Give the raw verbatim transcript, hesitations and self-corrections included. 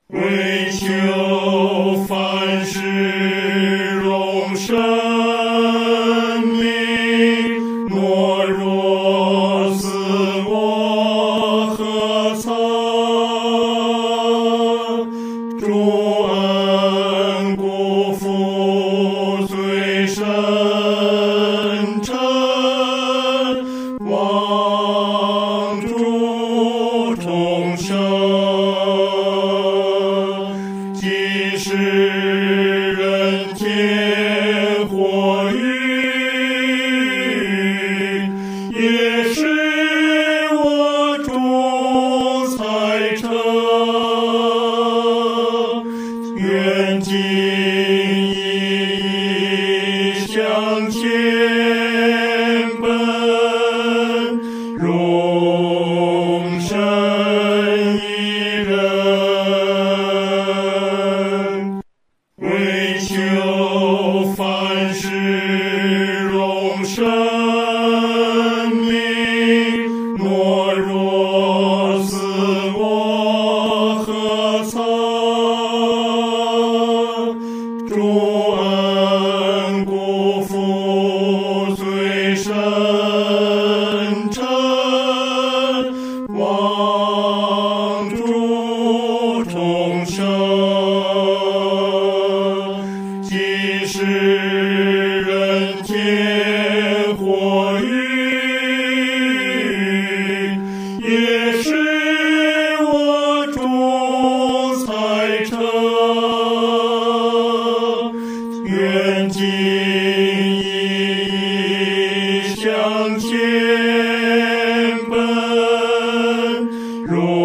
为求凡事容生命，懦弱自我何曾？主恩辜负最深沉，望主重生。即使人间火云，也是我主才成。愿今一向前奔，容身一人。为求凡事容生命，懦弱自我何曾？主恩辜负最深沉，望主重生。即使人间火云，也是我主才成。愿今一向前奔，容